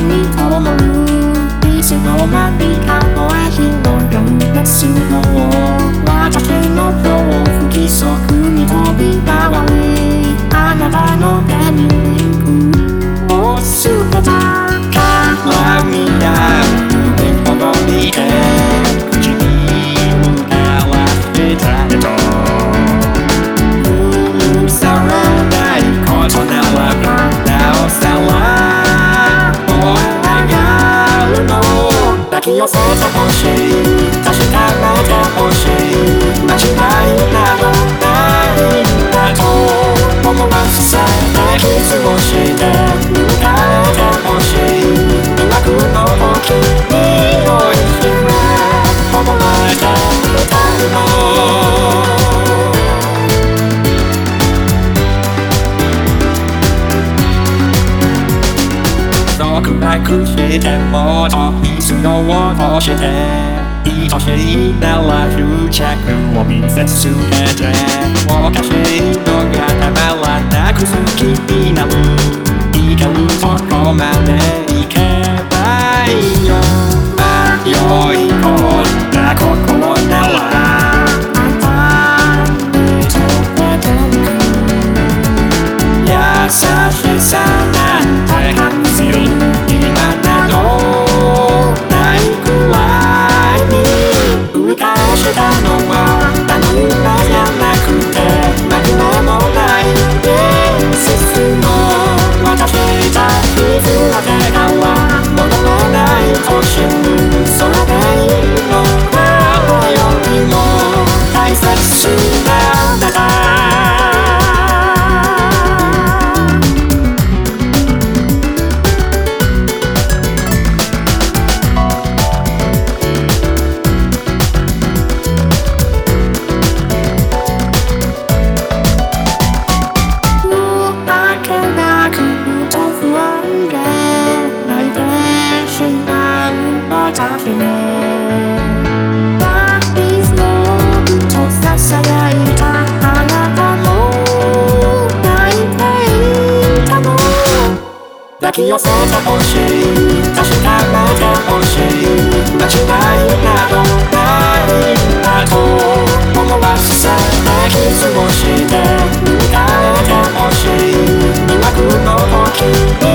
に灯るいつの間にか燃え広がる夏の私の不規則に飛び回りあなたの手にリンクをすべた鏡や海ほどにて口に向かわせたけど許されないことならばなおさら燃え上がるの抱き寄せてほしい確かめてほしい間違いなどないんだと思わせて傷をして迎えてほしい魅惑の時においしめ思えて歌うの暗くしてもと水の落として愛しいなら執着を見せ続けておかしいのがたまらなく好きになるいけるとこまで行けばいいよ迷い込んだ心ならあんたに止めてゆく優しさなんて感じるしたのはあの夢じゃなくて紛れもない現実の私たちだけが戻れない年それでいいの誰よりも大切なんだ抱き寄せてほしい確かめてほしい間違いなどないんだと思わせて傷をして迎えてほしい魅惑の時に